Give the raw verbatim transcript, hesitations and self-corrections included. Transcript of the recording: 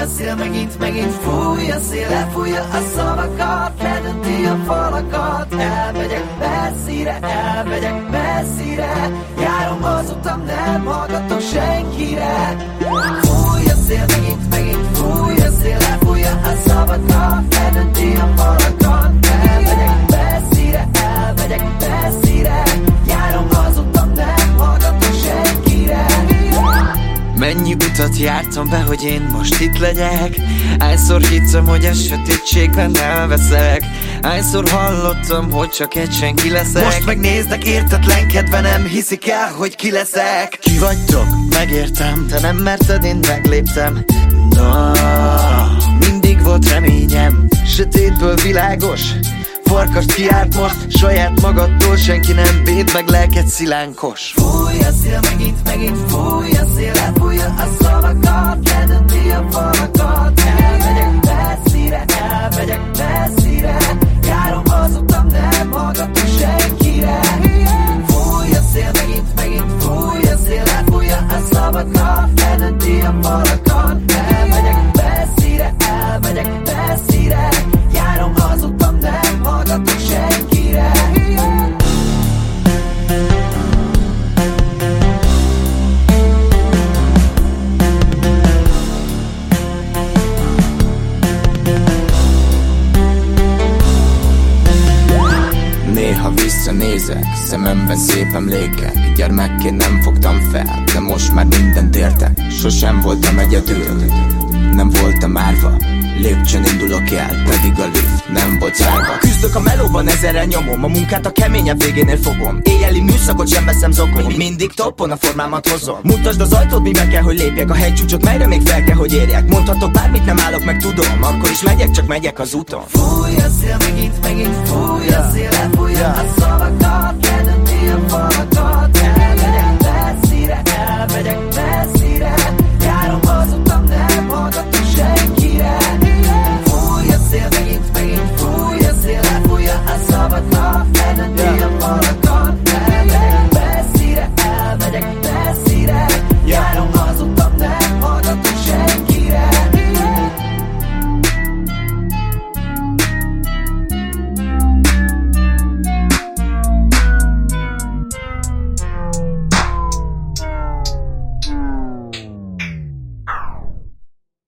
a szél, megint, megint fúj a szél, lefújja a szavakat, ledönti a falakat. Elmegyek messzire, elmegyek messzire, járom az utam, nem hallgatok senkire. Fúj a szél, megint, megint fúj a szél, lefújja a szavakat, ledönti a falakat. Elmegyek messzire, elmegyek messzire, járom az utam, nem hallgatok senkire. Mennyi utat jártam be, hogy én most itt legyek. Hányszor hittem, hogy a sötétségben elveszek. Hányszor hallottam, hogy csak egy senki leszek. Most megnéznek értetlenkedve, nem hiszik el, hogy ki leszek. Ki vagytok? Megértem, te nem merted, én megléptem. Na, mindig volt reményem, sötétből világos farkast kiárt most, saját magadtól senki nem véd meg, lelked szilánkos. Fúj a szél, megint, megint fúj a szél, lefújja a szavakat, ledönti a falakat. Elmegyek messzire, elmegyek messzire, járom az utam, nem hallgatok senkire. Fúj a szél, megint, megint fúj a szél, lefújja a szavakat, ledönti a falakat. Elmegyek messzire, elmegyek messzire, járom az utam, nem hallgatok senkire. Néha visszanézek, szememben szép emlékek. Gyermekként nem fogtam fel, de most már mindent értek. Sosem voltam egyedül, nem voltam árva. Lépcsőn indulok el, pedig a lift nem volt zárva. Küzdök a melóban, ezerrel nyomom, a munkát a keményebb végénél fogom. Éjjeli műszakot sem veszem zokon, mindig toppon a formámat hozom. Mutasd az ajtót, mibe kell, hogy lépjek. A hegycsúcsot, melyre még fel kell, hogy érjek. Mondhatok bármit, nem állok meg, tudom. Akkor is megyek, csak megyek az úton. Fúj a szél, megint, megint fúj a szél, lefújja a szavakat, ledönti a falakat.